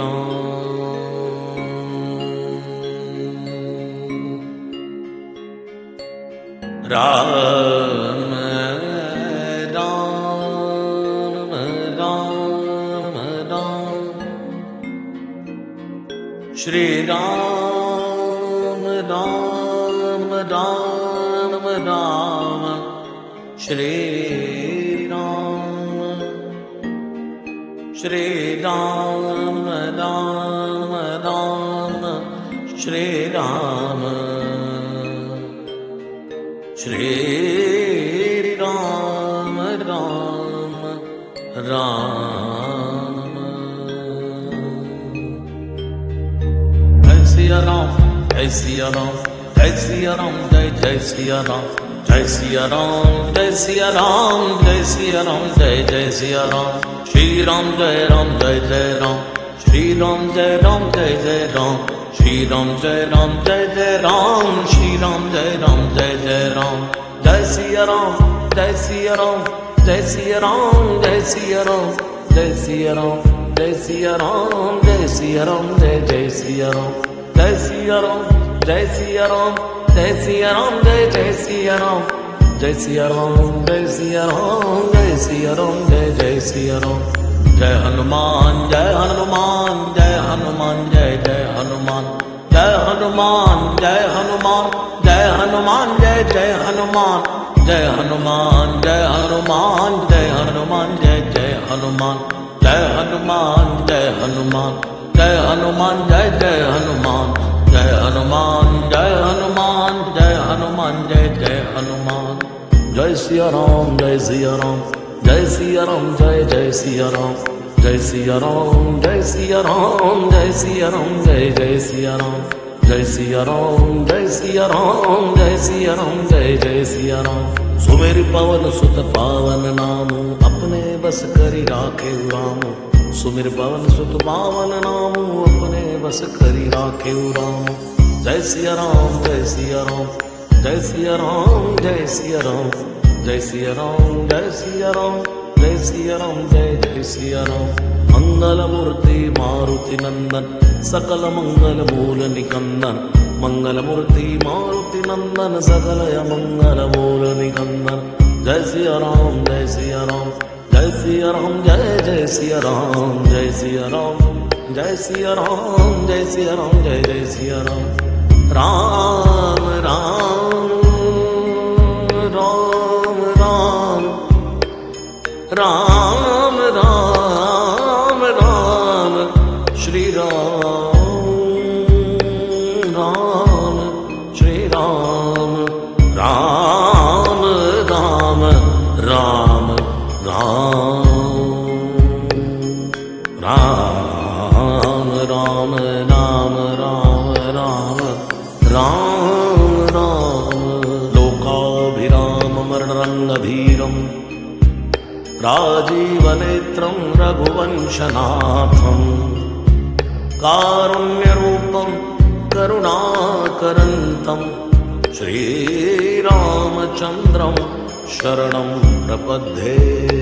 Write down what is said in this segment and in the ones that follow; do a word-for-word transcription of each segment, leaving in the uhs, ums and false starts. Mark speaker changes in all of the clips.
Speaker 1: राम राम राम राम श्री राम राम राम राम श्री राम श्री राम राम राम श्री राम श्री राम राम राम जय सिया राम जय सिया राम जय सिया राम जय जय सिया राम जय सिया राम जय सिया राम जय सिया राम जय जय सिया राम श्री राम जय राम जय जय राम श्री राम जय राम जय जय राम श्री राम जय राम जय जय राम श्री राम जय राम जय जय राम जय सिया राम जय सिया राम जय सिया राम जय सिया राम जय सिया राम जय सिया राम जय सिया राम जय जय सिया राम जय सिया राम जय सिया राम जय सिया राम जय जय सिया राम जय सिया राम जय सिया राम जय सिया राम जय जय सिया राम जय हनुमान जय हनुमान जय हनुमान जय जय हनुमान जय हनुमान जय हनुमान जय हनुमान जय जय हनुमान जय हनुमान जय हनुमान जय हनुमान जय जय हनुमान जय हनुमान जय हनुमान जय हनुमान जय जय हनुमान जय हनुमान जय हनुमान जय हनुमान जय जय हनुमान जय सिया राम जय सिया राम जय सिया राम जय जय सिया राम जय सिया राम जय सिया राम जय सिया राम जय जय सिया राम जय सिया राम जय सिया राम जय सिया राम जय जय सिया राम सुमेरि पवन सुत पावन नाम अपने बस करी राखे राम सुमेरि पवन सुत पावन नाम अपने बस करी राखे राम जय सिया राम जय सिया राम जय सिया राम जय सिया राम जय सिया राम जय सिया राम जय सिया राम जय जय सिया राम मंगल मूर्ति मारुति नंदन सकल मंगल मूल निकंदन मंगल मूर्ति मारुति नंदन सकल मंगल मूल निकंदन जय सिया राम जय सिया राम जय सिया राम जय जय सिया राम जय सिया राम जय सिया राम जय सिया राम जय जय सिया राम राम राम राम राम राम राम राम श्री राम राम श्री राम राम राम राम राम राम राम राम राम राम राम लोकाभिराम मरणरङ्गधीरम् राजीवनेत्रं रघुवंशनाथम् कारुण्यरूपं करुणाकरन्तं श्रीरामचन्द्रं शरणं प्रपद्ये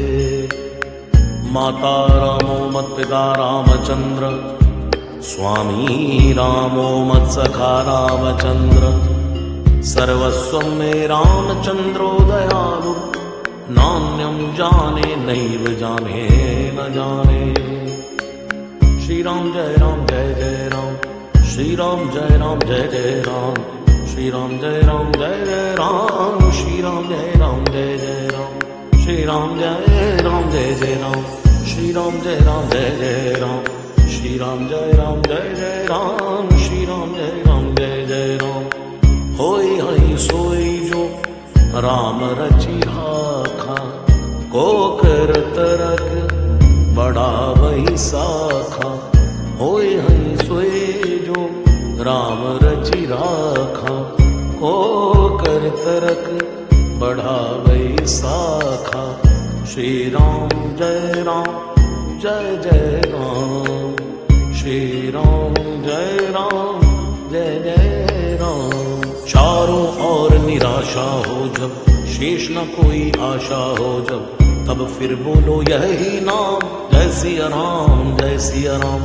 Speaker 1: माता रामो मत्पिता रामचन्द्र स्वामी रामो मत्सखा रामचन्द्र सर्वस्वं मे रामचन्द्रो दयालु नान्यं जाने नैव जाने न जाने श्री राम जय राम जय जय राम श्री राम जय राम जय जय राम श्री राम जय राम जय जय राम श्री राम जय राम जय जय राम श्री राम जय राम जय जय राम श्री राम जय राम जय जय राम श्री राम जय राम जय जय राम श्री राम जय राम जय जय राम होई हई सोई जो राम रचि राखा को कर तरक बड़ा वही साखा होई हई सोई जो राम रचि राखा को कर तरक बड़ा वही साखा श्री राम जय राम जय जय राम श्री राम जय राम जय जय राम चारों ओर निराशा हो जब शेष न कोई आशा हो जब तब फिर बोलो यही नाम जय सिया राम जय सिया राम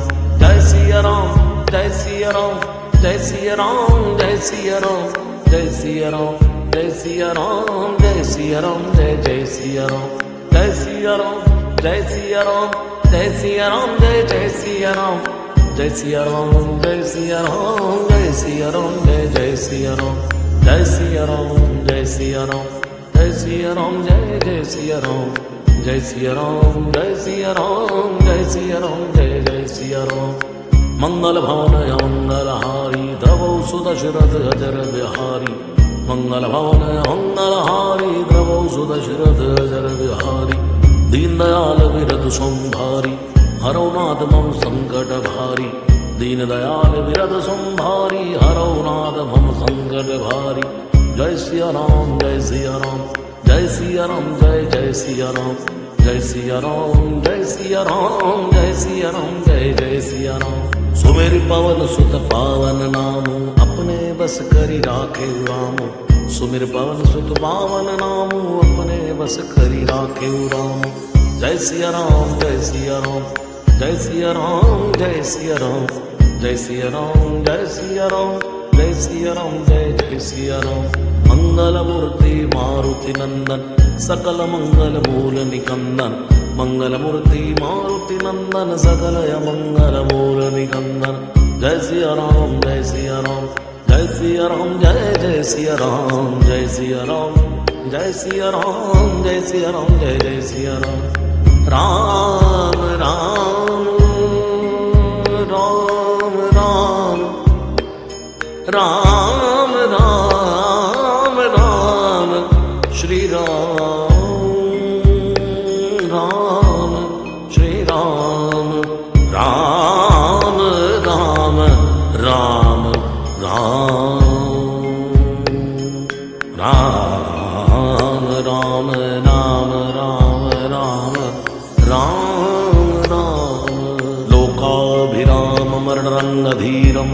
Speaker 1: जय सिया राम जय सिया राम जय सिया राम जय सिया राम जय सिया राम जय सिया राम जय सिया राम जय जय सिया राम जय सिया राम जय सिया राम जय सिया राम जय जय सिया राम जय सिया राम जय सिया राम जय सिया राम जय जय सिया राम जय सिया राम जय सिया राम जय सिया राम जय जय सिया राम जय सिया राम जय सिया राम जय सिया राम जय जय सिया राम मंगल भवन मंगलहारी द्रवौ सुदशरथ अजर बिहारी मंगल भवन मंगलहारी द्रवौ सुदशरथ अजर बिहारी दीन दयाल विरद संभारी हरौ नाथ मम संकट भारी दीन दयाल विरद संभारी हरौ नाथ मम संकट भारी जय सिया राम जय सिया राम जय सिया राम जय जय सिया राम जय सिया राम जय सिया राम जय सिया राम जय जय सिया राम सुमेर पवन सुत पावन नाम अपने बस करी राखे राम सुमेर पवन सुत पावन नाम अपने बस करी राखे राम जय सिया राम जय सिया राम जय सिया राम जय सिया राम जय सिया राम जय सिया राम जय सिया राम जय जय सिया राम मंगल मूर्ति मारुति नंदन सकल मंगल मूल निकंदन मंगल मूर्ति मारुति नंदन सकल मंगल मूल निकंदन जय सिया राम जय सिया राम जय सिया राम जय जय सिया राम जय सिया राम जय सिया राम जय सिया राम जय जय सिया राम राम राम राम राम राम राम राम श्री राम राम श्री राम राम राम राम राम राम राम राम राम राम राम राम लोकाभिराममरणरङ्गधीरम्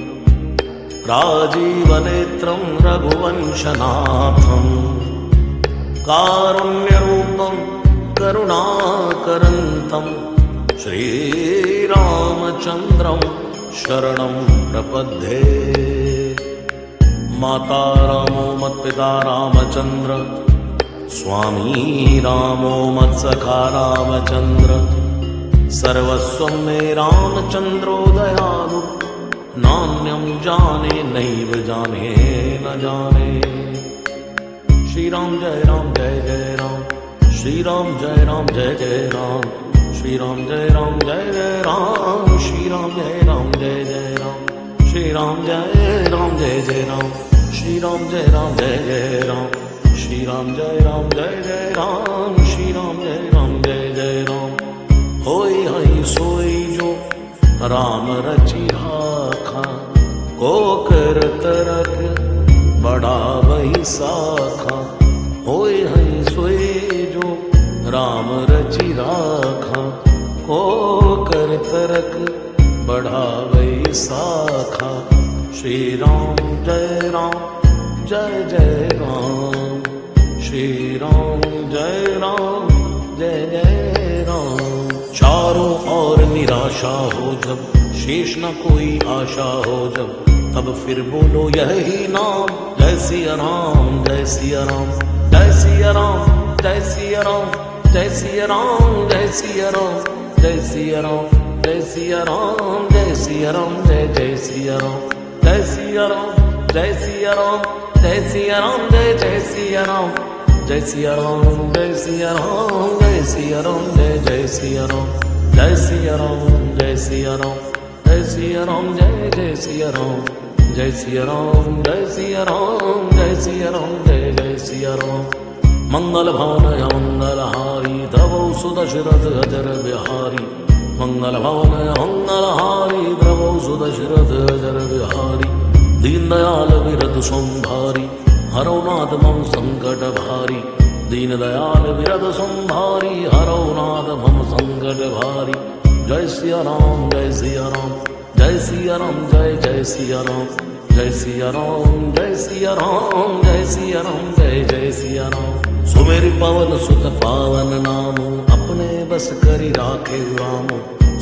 Speaker 1: राजीवनेत्रं रघुवंशनाथं कारुण्यरूपं करुणाकरन्तं श्रीरामचन्द्रं शरणं प्रपद्ये माता रामो मत्पिता रामचन्द्र स्वामी रामो मत्सखा रामचन्द्र सर्वस्वं मे रामचन्द्रो दयालु नान्यं जाने नैव जाने न जाने श्री राम जय राम जय जय राम श्री राम जय राम जय जय राम श्री राम जय राम जय जय राम श्री राम जय राम जय जय राम श्री राम जय राम जय जय राम श्री राम जय राम जय जय राम श्री राम जय राम जय जय राम श्री राम जय राम जय जय राम होई हई सोई जो राम रचि राखा को कर तरक बड़ा वही साखा होई हई सोई जो राम रचि राखा को कर तरक बड़ा वही साखा श्री राम जय राम जय जय राम श्री राम जय राम जय जय राम चारों ओर निराशा हो जब शेष न कोई आशा हो जब तब फिर बोलो यही नाम जय सिया राम जय सिया राम जय सिया राम जय सिया राम जय सिया राम जय सिया राम जय सिया राम जय सिया राम जय सिया राम जय जय सिया राम जय सिया राम जय सिया राम जय सिया राम जय जय सिया राम जय सिया राम जय सिया राम जय सिया राम जय जय सिया राम जय सिया राम जय सिया राम जय सिया राम जय जय सिया राम जय सिया राम जय सिया राम जय सिया राम जय जय सिया राम मंगल भवन मंगलहारी द्रवौ सुदशरथ अजर बिहारी मंगल भवन मंगलहारी द्रवौ सुदशरथ अजर बिहारी दीन दयाल विरद संभारी हरौ नाथ मम संकट भारी दीन दयाल विरद संभारी हरौ नाथ मम संकट भारी जय सिया राम जय सिया राम जय सिया राम जय जय सिया राम जय सिया राम जय सिया राम जय सिया राम जय जय सिया राम सुमेर पवन सुत पावन नाम अपने बस करी राखे राम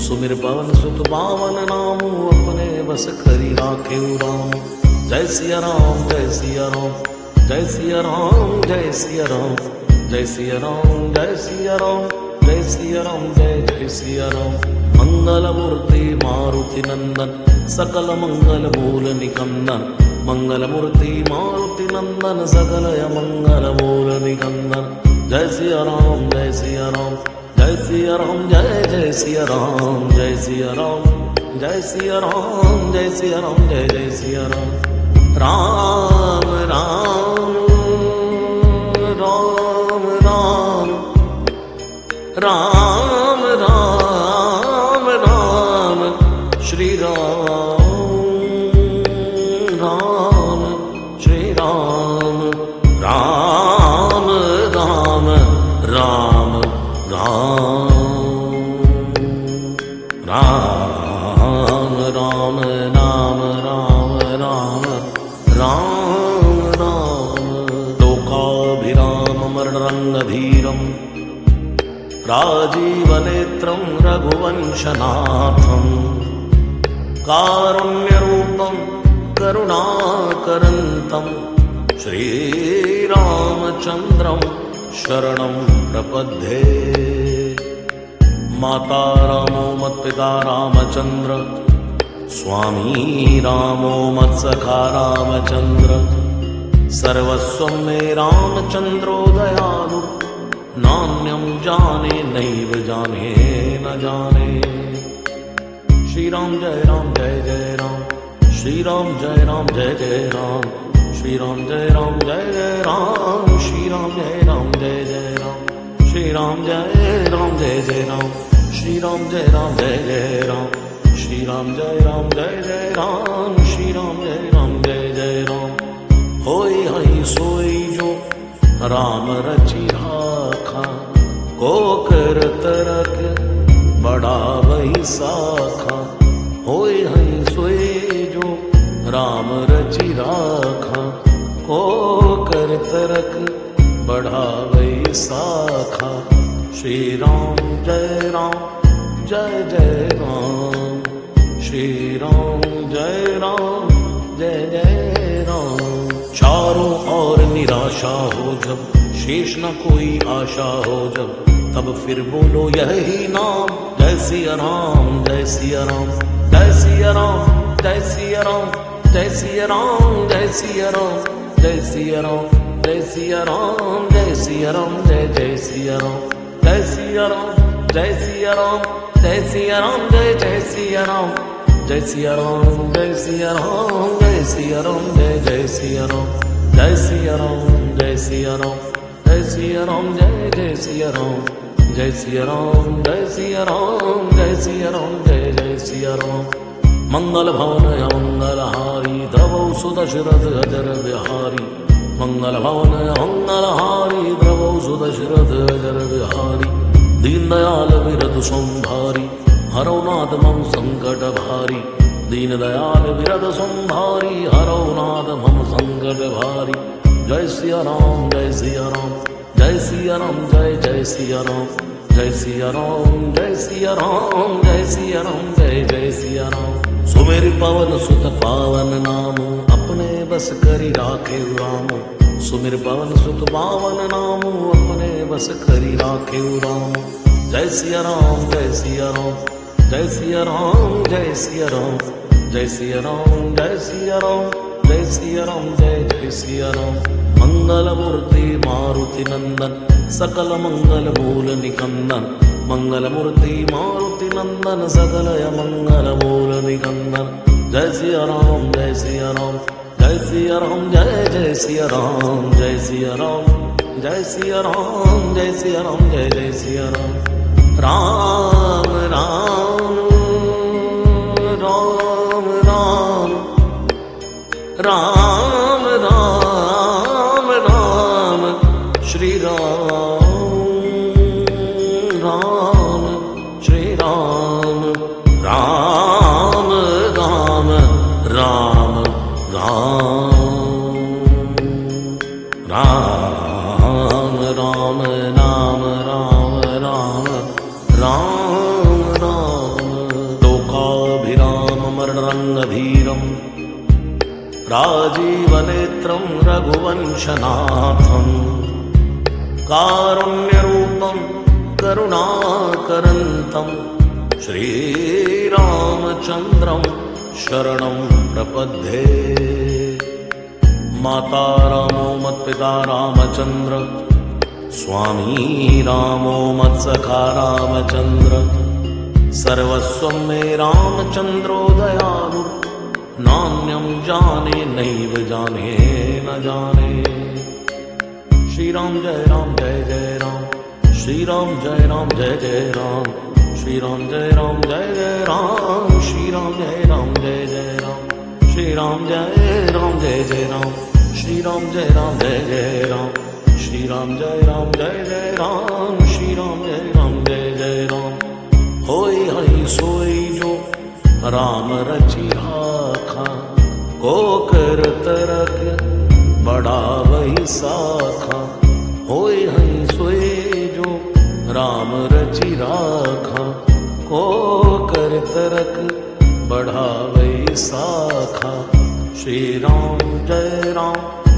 Speaker 1: सुमिर पवन सुत पावन नामो अपने बस करी राखे राम। जय सिया राम जय सिया राम जय सिया राम जय सिया राम जय सिया राम जय सिया राम जय सिया राम जय जय सिया राम। मंगल मूर्ति मारुति नंदन सकल मंगल मूल निकंदन। मंगल मूर्ति मारुति नंदन सकल मंगल मूल निकंदन। जय सिया राम जय सिया राम जय सिया राम जय जय सिया राम जय सिया राम जय सिया राम जय सिया राम जय जय सिया राम। राम राम राम राम राम राम राम श्री राम राम श्री राम राम राम राम राम राम राम नाम राम राम राम राम। लोकाभिराममरणरङ्गधीरं राजीवनेत्रं रघुवंशनाथं कारुण्यरूपं करुणाकरन्तं श्रीरामचन्द्रं शरणं प्रपद्ये। माता रामो मत्पिता रामचन्द्र स्वामी रामो मत्सखा रामचन्द्र। सर्वस्वं मे रामचन्द्रो दयालु नान्यं जाने नैव जाने न जाने। श्री राम जय राम जय जय राम श्री राम जय राम जय जय राम श्री राम जय राम जय जय राम श्री राम जय राम जय जय राम श्री राम जय राम जय जय राम श्री राम जय राम जय जय राम श्री राम जय राम जय जय राम श्री राम जय राम जय जय राम। होई हई सोई जो राम रचि राखा को कर तरक बड़ा वही साखा। होई हई सोई जो राम रचि राखा को कर तरक बड़ा वही साखा। श्री राम जय राम जय जय राम श्री राम जय राम जय जय राम। चारों ओर निराशा हो जब शेष न कोई आशा हो जब तब फिर बोलो यही नाम। जय सिया राम जय सिया राम जय सिया राम जय सिया राम जय सिया राम जय सिया राम जय सिया राम जय सिया राम जय सिया राम जय जय सिया राम जय सिया राम जय सिया राम जय सिया राम जय जय सिया राम जय सिया राम जय सिया राम जय सिया राम जय जय सिया राम जय सिया राम जय सिया राम जय सिया राम जय जय सिया राम जय सिया राम जय सिया राम जय सिया राम जय जय सिया राम। मंगल भवन मंगलहारी द्रवौ सुदशरथ अजर बिहारी। मंगल भवन मंगलहारी द्रवौ सुदशरथ अजर बिहारी। दीन दयाल विरद संभारी हरौ नाथ मम संकट भारी। दीन दयाल विरद संभारी हरौ नाथ मम संकट भारी। जय सिया राम जय सिया राम जय सिया राम जय जय सिया राम जय सिया राम जय सिया राम जय सिया राम जय जय सिया राम। सुमेर पवन सुत पावन नामो अपने बस करी राखे राम। सुमिर पवन सुत पावन नामो अपने बस करी राखे राम। जय सिया राम जय सिया राम जय सिया राम जय सिया राम जय सिया राम जय सिया राम जय सिया राम जय जय सिया राम। मंगल मूर्ति मारुति नंदन सकल मंगल मूल निकंदन। मंगल मूर्ति मारुति नंदन सकल मंगल मूल निकंदन। जय सिया राम जय सिया राम जय सिया राम जय जय सिया राम जय सिया राम जय सिया राम जय सिया राम जय जय सिया राम। राम राम राम राम राम राम राम श्री राम राम श्री राम राम राम राम राम राम राम नाम राम राम राम राम मरणरङ्गधीरम् राजीवनेत्रं रघुवंशनाथम् कारुण्यरूपं करुणाकरन्तं श्रीरामचन्द्रं शरणं प्रपद्ये। माता रामो मत्पिता रामचन्द्र स्वामी रामो मत्सखा रामचन्द्र सर्वस्वं मे रामचन्द्रो दयालु नान्यं जाने नैव जाने न जाने। श्री राम जय राम जय जय राम श्री राम जय राम जय जय राम श्री राम जय राम जय जय राम श्री राम जय राम जय जय राम श्री राम जय राम जय जय राम श्री राम जय राम जय जय राम श्री राम जय राम जय जय राम श्री राम जय राम जय जय राम। होय हई सोई जो राम रचि राखा को कर तरक बड़ा वही साखा। होय हई सोई जो राम रचि राखा को कर तरक बड़ा वही साखा। श्री राम जय राम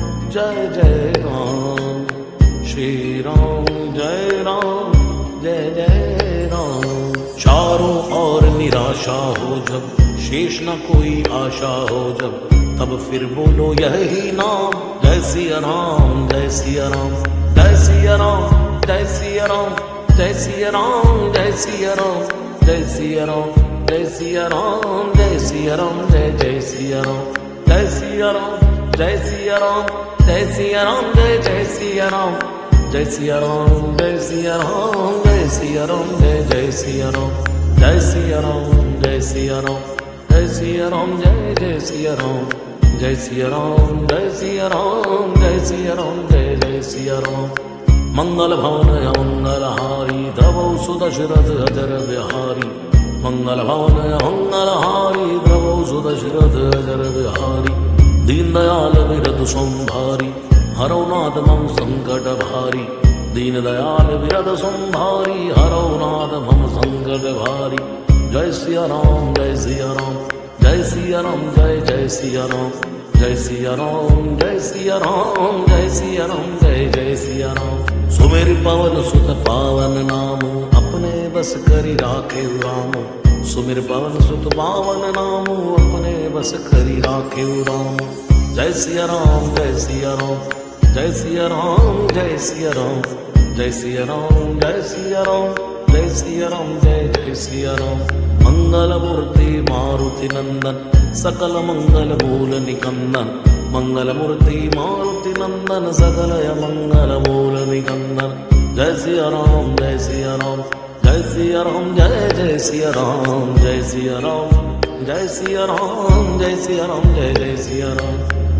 Speaker 1: जय जय राम श्री राम जय राम जय जय राम। चारों ओर निराशा हो जब शेष न कोई आशा हो जब तब फिर बोलो यही नाम जय सिया राम जय सिया राम जय सिया राम जय सिया राम जय सिया राम जय सिया राम जय सिया राम जय सिया राम जय सिया राम जय जय सिया राम जय सिया राम जय सिया राम जय सिया राम जय जय सिया राम जय सिया राम जय सिया राम जय सिया राम जय जय सिया राम जय सिया राम जय सिया राम जय सिया राम जय जय सिया राम जय सिया राम जय सिया राम जय सिया राम जय जय सिया राम। मंगल भवन मंगलहारी द्रवौ सुदशरथ अजर बिहारी मंगल भवन मंगलहारी द्रवौ सुदशरथ अजर बिहारी दीन दयाल विरद संभारी हरौ नाथ मम संकट भारी दीन दयाल विरद संभारी हरौ नाथ मम संकट भारी। जय सिया राम जय सिया राम जय सिया राम जय जय सिया राम जय सिया राम जय सिया राम जय सिया राम जय जय सिया राम। सुमेर पवन सुत पावन नामो अपने बस करी राखे रामो सुमेर पवन सुत पावन नामो अपने बस करी राखे रामो। जय सिया राम जय सिया राम जय सिया राम जय सिया राम जय सिया राम जय सिया राम जय सिया राम जय जय सिया राम। मंगल मूर्ति मारुति नंदन सकल मंगल मूल निकंदन मंगल मूर्ति मारुति नंदन सकल मंगल मूल निकंदन। जय सिया राम जय सिया राम जय सिया राम जय जय सिया राम जय सिया राम जय सिया राम जय सिया राम जय जय सिया राम।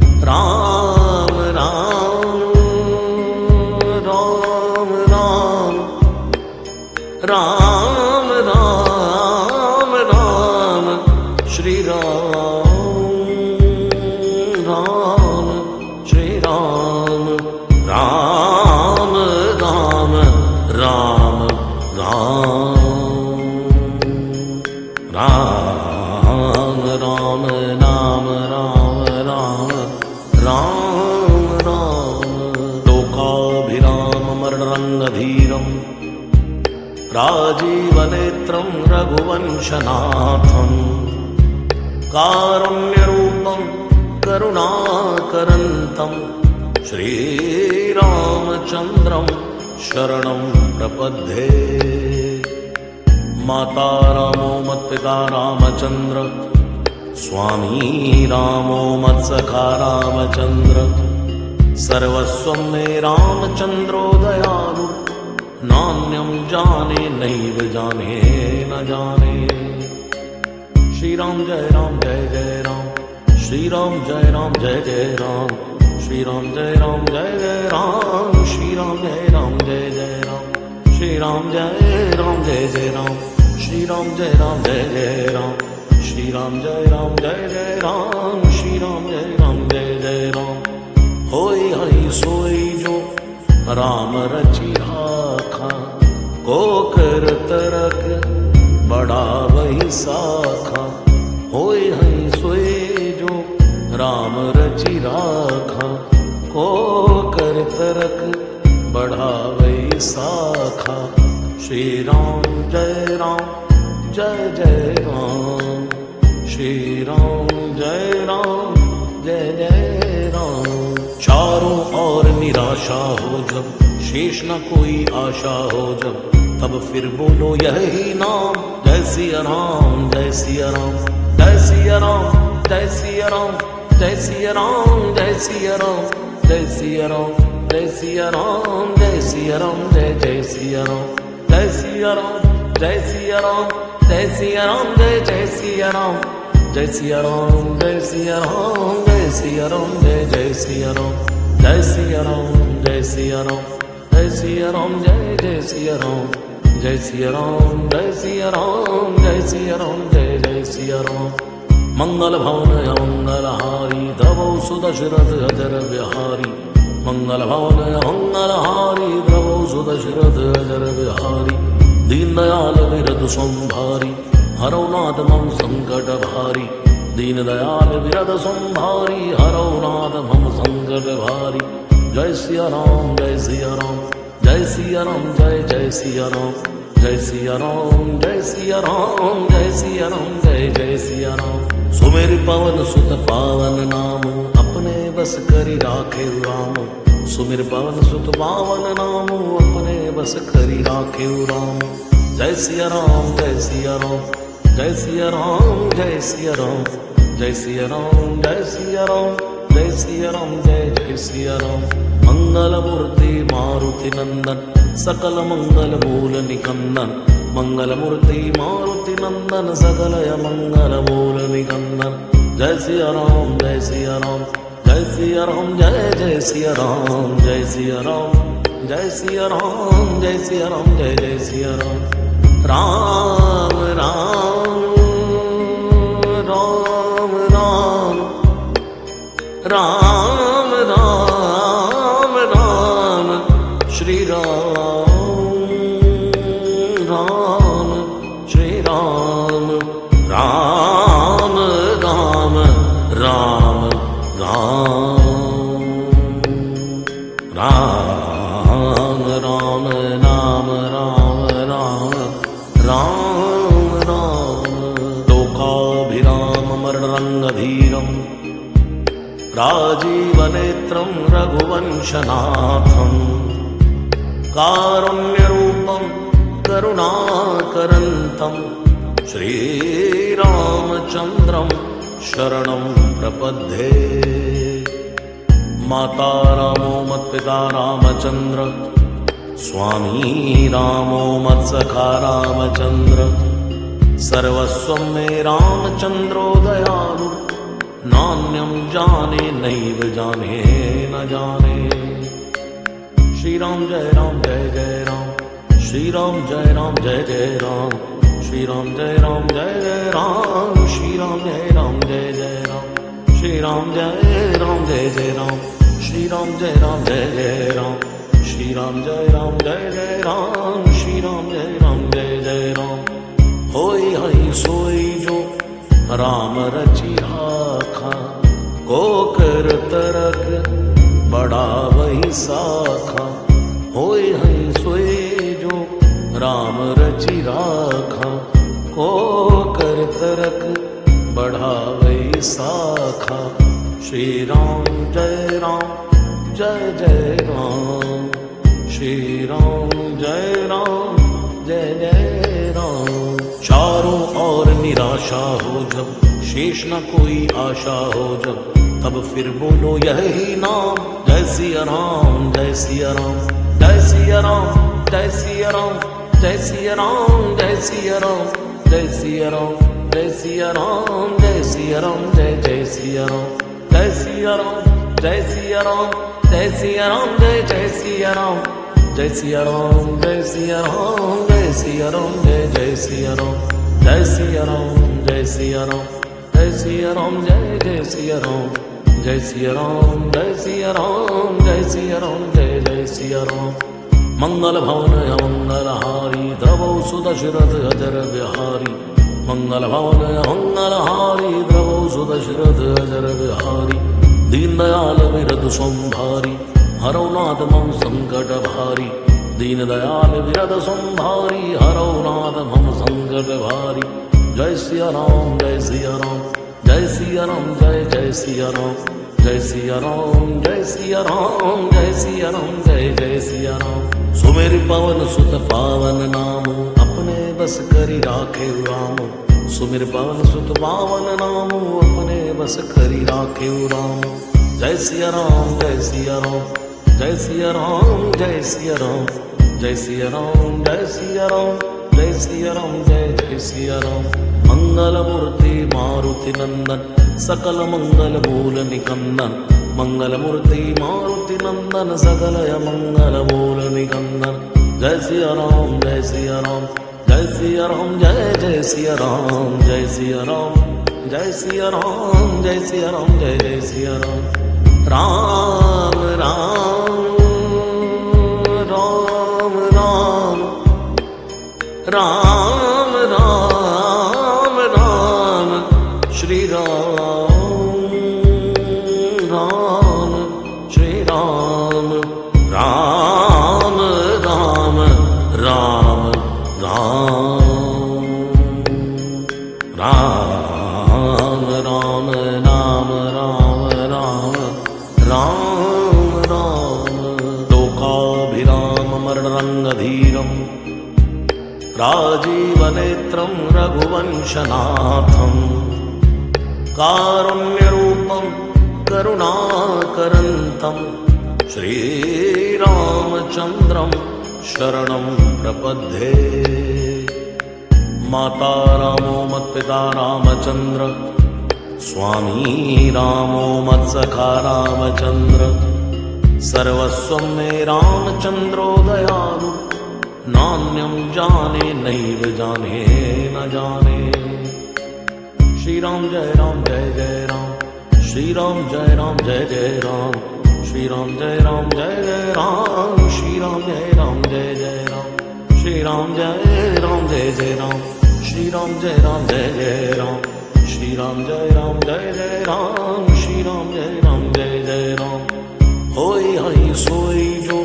Speaker 1: राम राम राम राम राम राम राम श्री राम राम श्री राम राम राम राम राम राम राम नाम राम राम राम राम। लोकाभिराम मरणरङ्गधीरम् राजीवनेत्रं रघुवंशनाथम् कारुण्यरूपं करुणाकरन्तं श्रीरामचन्द्रं शरणं प्रपद्ये। माता रामो मत्पिता रामचन्द्र स्वामी रामो मत्सखा रामचन्द्र सर्वस्वं मे रामचन्द्रो दयालु नान्यं जाने नैव जाने न जाने। श्री राम जय राम जय जय राम श्री राम जय राम जय जय राम श्री राम जय राम जय जय राम श्री राम जय राम जय जय राम श्री राम जय राम जय जय राम श्री राम जय राम जय जय राम श्री राम जय राम जय जय राम श्री राम जय राम जय जय राम। होय हई सोई जो राम रचि राखा को कर तरक बड़ा वही साखा। होय हई सोए जो राम रचि राखा, को कर तरक बढ़ावै साखा। श्री राम जय राम जय जय राम, श्री राम जय राम जय जय राम। चारों ओर निराशा हो जब, शेष न कोई आशा हो जब, तब फिर बोलो यही नाम, जय सिया राम जय सिया राम, जय सिया राम जय सिया राम, जय सिया राम जय सिया राम, जय सिया राम जय सिया राम, जय सिया राम जय जय सिया राम, जय सिया राम जय सिया राम, जय सिया राम जय जय सिया राम, जय सिया राम जय सिया राम, जय सिया राम जय जय सिया राम, जय सिया राम जय सिया राम, जय सिया राम जय जय सिया राम, जय सिया राम जय सिया राम, जय सिया राम जय जय सिया राम। मंगल भवन मंगलहारी द्रवौ सुदशरथ अजर बिहारी, मंगल भवन मंगलहारी द्रवौ सुदशरथ अजर बिहारी। दीन दयाल विरद संभारी, हरौ नाथ मम संकट भारी, दीन दयाल विरद संभारी, हरौ नाथ मम संकट भारी। जय सिया राम जय सिया राम, जय सिया राम जय जय सिया राम, जय सिया राम जय सिया राम, जय सिया राम जय जय सिया राम। सुमेर पवन सुत पावन नाम, अपने बस करी राखे राम, सुमिर पवन सुत पावन नाम, अपने बस करी राखे राम। जय सिया राम जय सिया राम, जय सिया राम जय सिया राम, जय सिया राम जय सिया राम, जय सिया राम जय जय सिया राम। मंगल मूर्ति मारुति नंदन, सकल मंगल मूल निकंदन, मंगल मूर्ति मारुति नंदन, सकल मंगल मूल निकंदन। जय सिया राम जय सिया राम, जय सिया राम जय जय सिया राम, जय सिया राम जय सिया राम, जय सिया राम जय जय सिया राम। राम राम राम राम राम राम राम, श्री राम राम श्री राम, राम राम राम राम, राम राम नाम राम राम राम राम। लोकाभिराम मरणरङ्गधीरं, राजीवनेत्रं रघुवंशनाथं, कारुण्यरूपं करुणाकरन्तं, श्रीरामचन्द्रं शरणं प्रपद्ये। माता रामो मत्पिता रामचन्द्र, स्वामी रामो मत्सखा रामचन्द्र, सर्वस्वं मे रामचन्द्रो दयालु, नान्यं जाने नैव जाने न जाने। श्री राम जय राम जय जय राम, श्री राम जय राम जय जय राम, श्री राम जय राम जय जय राम, श्री राम जय राम जय जय राम, श्री राम जय राम जय जय राम, श्री राम जय राम जय जय राम, श्री राम जय राम जय जय राम, श्री राम जय राम जय जय राम। होय हई सोई जो राम रचि राखा, को कर तरक बढ़ावै साखा। होय हई सोए जो राम रचि राखा, को कर तरक बढ़ावै साखा। श्री राम जय राम जय जय राम, श्री राम जय राम जय जय राम। चारों ओर निराशा हो जब, शेष न कोई आशा हो जब, तब फिर बोलो यही नाम, जय सिया राम जय सिया राम, जय सिया राम जय सिया राम, जय सिया राम जय सिया राम, जय सिया राम जय सिया राम, जय सिया राम जय जय सिया राम, जय सिया राम जय सिया राम, जय सिया राम जय जय सिया राम, जय सिया राम जय सिया राम, जय सिया राम जय जय सिया राम, जय सिया राम जय सिया राम, जय सिया राम जय जय सिया राम, जय सिया राम जय सिया राम, जय सिया राम जय जय सिया राम। मंगल भवन मंगलहारी द्रवौ सुदशरथ अजर बिहारी, मंगल भवन मंगलहारी द्रवौ सुदशरथ अजर बिहारी दीन दयाल विरद संभारी हरौ नाथ मम संकट भारी दीन दयाल विरद संभारी हरौ नाथ मम संकट भारी। जय सिया राम जय सिया राम जय सिया राम जय जय सिया राम जय सिया राम जय सिया राम जय सिया राम जय जय सिया राम। सुमेर पवन सुत पावन नाम अपने बस करी राखे राम सुमेर पवन सुत पावन नाम अपने बस करी राखे राम। जय सिया राम जय सिया राम जय सिया राम जय सिया राम जय सिया राम जय सिया राम जय सिया राम जय जय सिया राम। मंगल मूर्ति मारुति नंदन सकल मंगल मूल निकंदन मंगल मूर्ति मारुति नंदन सकल मंगल मूल निकंदन। जय सिया राम जय सिया राम जय सिया राम जय जय सिया राम जय सिया राम जय सिया राम जय सिया राम जय जय सिया राम। राम राम राम राम राम राम राम श्री राम राम श्री राम राम राम राम राम राम राम नाम राम राम राम राम। लोकाभिराम मरणरंगधीरम राजीवनेत्रं रघुवंशनाथं कारुण्यरूपं करुणाकरन्तं श्रीरामचन्द्रं शरणं प्रपद्ये। माता रामो मत्पिता रामचन्द्र स्वामी रामो मत्सखा रामचन्द्र सर्वस्वं मे रामचन्द्रो दयालु नान्यं जाने नैव जाने न जाने। श्री राम जय राम जय जय राम श्री राम जय राम जय जय राम श्री राम जय राम जय जय राम श्री राम जय राम जय जय राम श्री राम जय राम जय जय राम श्री राम जय राम जय जय राम श्री राम जय राम जय जय राम श्री राम जय राम जय जय राम। होई हई सोई जो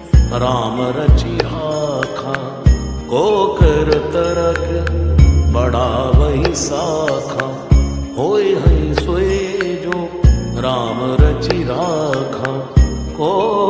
Speaker 1: राम रचि राखा को कर तरक बड़ा वही साखा। होई हई सोई जो राम रचि राखा को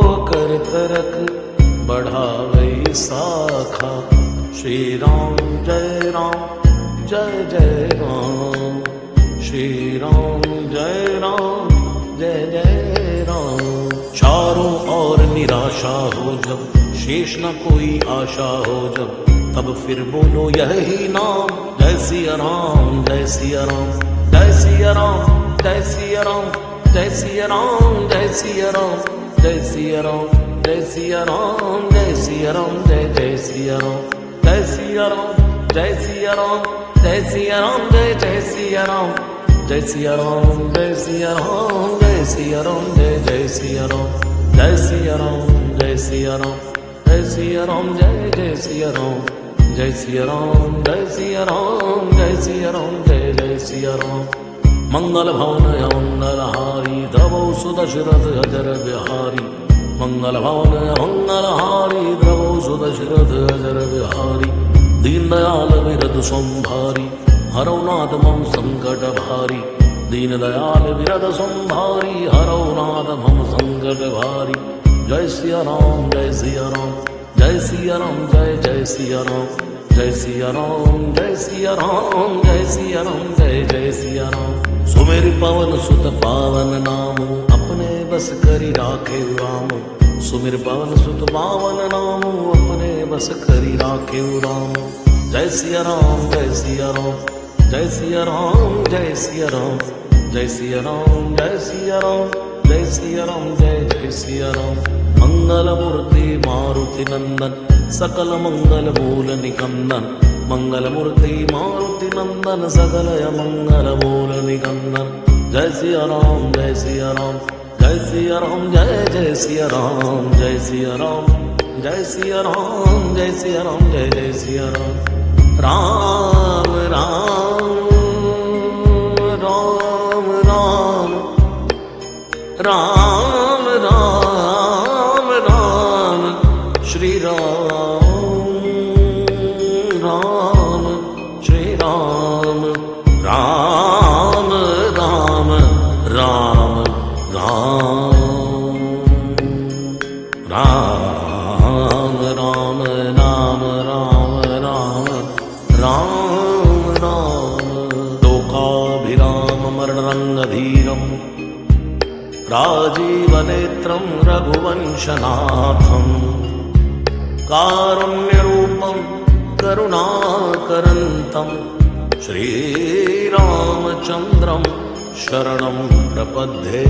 Speaker 1: कर तरक बड़ा वही साखा। श्री राम जय राम जय जय राम श्री राम जय राम जय जय राम। चारों ओर निराशा हो जब शेष न कोई आशा हो जब तब फिर बोलो यही नाम जय सिया राम जय सिया राम जय सिया राम जय सिया राम जय सिया राम जय सिया राम जय सिया राम जय सिया राम जय सिया राम जय जय सिया राम जय सिया राम जय सिया राम जय सिया राम जय जय सिया राम जय सिया राम जय सिया राम जय सिया राम जय जय सिया राम जय सिया राम जय सिया राम जय सिया राम जय जय सिया राम जय सिया राम जय सिया राम जय सिया राम जय जय सिया राम। मंगल भवन मंगलहारी द्रवौ सुदशरथ अजर बिहारी मंगल भवन मंगलहारी द्रवौ सुदशरथ अजर बिहारी दीन दयाल विरद संभारी हरौ नाथ मम संकट भारी दीन दयाल विरद संभारी हरौ नाथ मम संकट भारी। जय सिया राम जय सिया राम जय सिया राम जय जय सिया राम जय सिया राम जय सिया राम जय सिया राम जय जय सिया राम। सुमेर पवन सुत पावन नाम अपने बस करी राखे राम सुमेर पवन सुत पावन नाम अपने बस करी राखे राम। जय सिया राम जय सिया राम जय सिया राम जय सिया राम जय सिया राम जय सिया राम जय सिया राम जय जय सिया राम। मंगल मूर्ति मारुति नंदन सकल मंगल मूल निकंदन मंगल मूर्ति मारुति नंदन सकल मंगल मूल निकंदन। जय सिया राम जय सिया राम जय सिया राम जय जय सिया राम जय सिया राम जय सिया राम जय सिया राम जय जय सिया राम। राम राम राम राम राम राम राम श्री राम राम श्री राम राम राम राम राम राम राम राम राम राम राम लोकाभिराममरणरङ्गधीरम् राजीवनेत्रं रघुवंशनाथं कारुण्यरूपं करुणाकरन्तं श्रीरामचन्द्रं शरणं प्रपद्ये।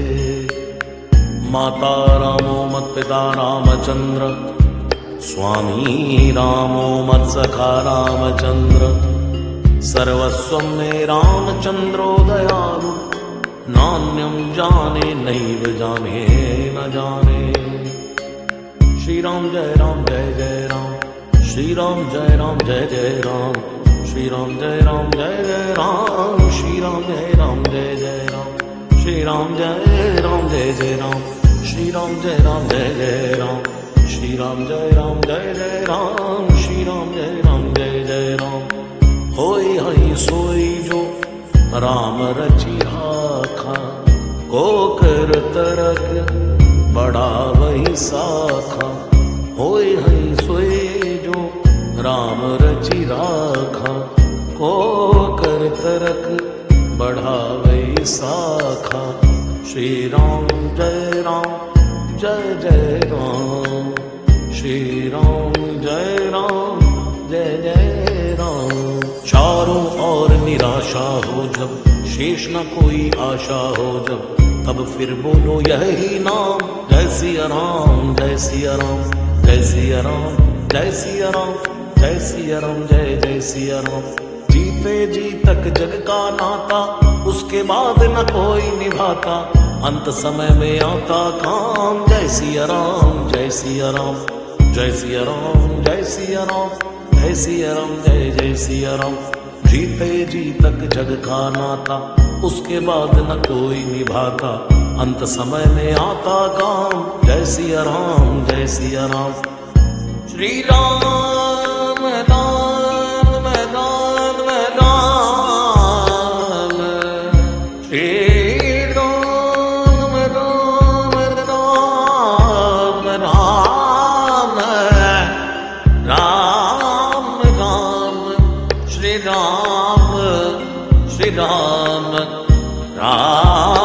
Speaker 1: माता रामो मत्पिता रामचन्द्र, स्वामी रामो मत्सखा रामचन्द्र, सर्वस्वं मे रामचन्द्रो दयालु, नान्यं जाने नैव जाने न जाने। श्री राम जय राम जय जय राम, श्री राम जय राम जय जय राम, श्री राम जय राम जय जय राम, श्री राम जय राम जय जय राम, श्री राम जय राम जय जय राम, श्री राम जय राम जय जय राम, श्री राम जय राम जय जय राम, श्री राम जय राम जय जय राम। होई हई सोई जो राम रची राखा, को कर तरक बड़ा वही साखा। होई हई सोई जो राम रची राखा, को कर तरक बड़ा वही साखा। श्री राम जय राम जय जय राम, श्री राम जय राम जय जय राम। चारों ओर निराशा हो जब, शेष न कोई आशा हो जब, तब फिर बोलो यही नाम, जय सिया राम जय सिया राम जय सिया राम जय सिया राम जय सिया राम जय जय सिया राम। जीते जी तक जग का नाता, उसके बाद न कोई निभाता, अंत समय में आता काम। जय सिया राम जय सिया राम जय सिया राम जय सिया राम जय सिया राम जय जय सिया राम। जीते जी तक जग का नाता, उसके बाद न कोई निभाता, अंत समय में आता काम। जय सिया राम जय सिया राम। श्री राम राम राम राम, श्री राम राम राम राम, राम राम श्री राम श्री राम राम